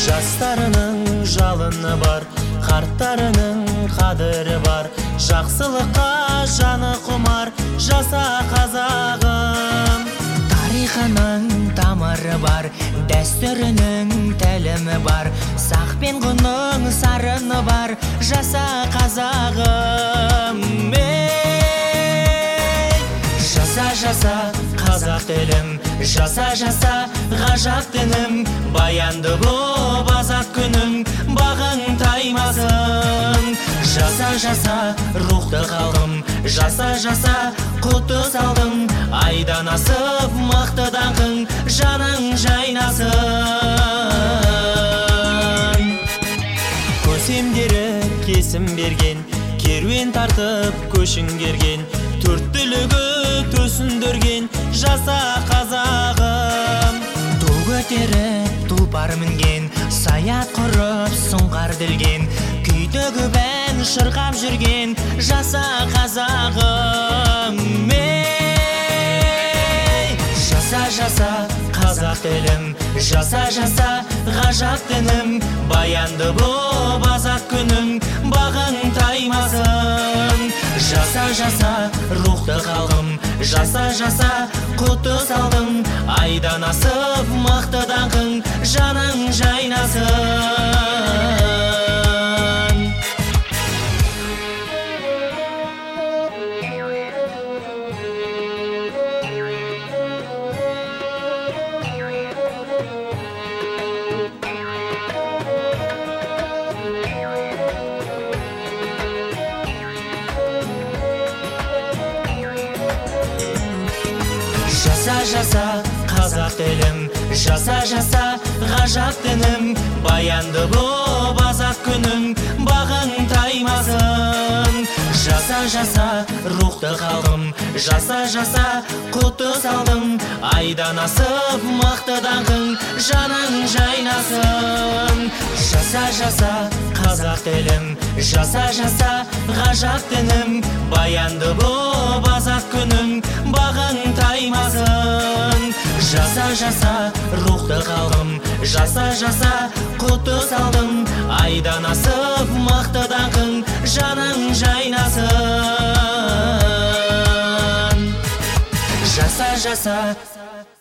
Жастарының жалыны бар, қарттарының қадірі бар. Жақсылыққа жаны құмар, жаса қазағым. Тарихының тамыры бар, дәстүрінің тәлімі бар. Сақ пен құның сарыны бар, жаса қазағым. Жаса қазақ тілім, жаса ғажап дінім. Баянды боп азат күнің, бағың таймасын. Жаса рухты халқым, жаса құтты салдым. Айдан асып мықты даңқың, жаның жайнасын. Көсемдері кесім берген, керуен тартып көшін керген. Төрттілігі төсіндірген, жаса қазағым. Ту көтеріп тұлпар мінген, саят құрып сұңқар ділген. Күйтігі бән шырқап жүрген, жаса қазағым. Жаса қазақ тілім, жаса ғажап дінім. Баянды боп азат күнің, бағың таймасын. Жаса рухты халқым, жаса құтты салдым. Айдан асып мықты даңқың, жаның жайнасын. Жаса қазақ тілім, жаса ғажап дінім. Баянды боп азат күнің, бағың таймасын. Жаса рухты халқым, жаса құтты салдым. Айдан асып мықты даңқың, жаның жайнасын. Жаса қазақ тілім, жаса ғажап дінім. Баянды боп азат күнің, бағың таймасын. Жаса рухты халқым, жаса құтты салдым. Айдан асып мықты даңқың, жаның жайнасын. Жаса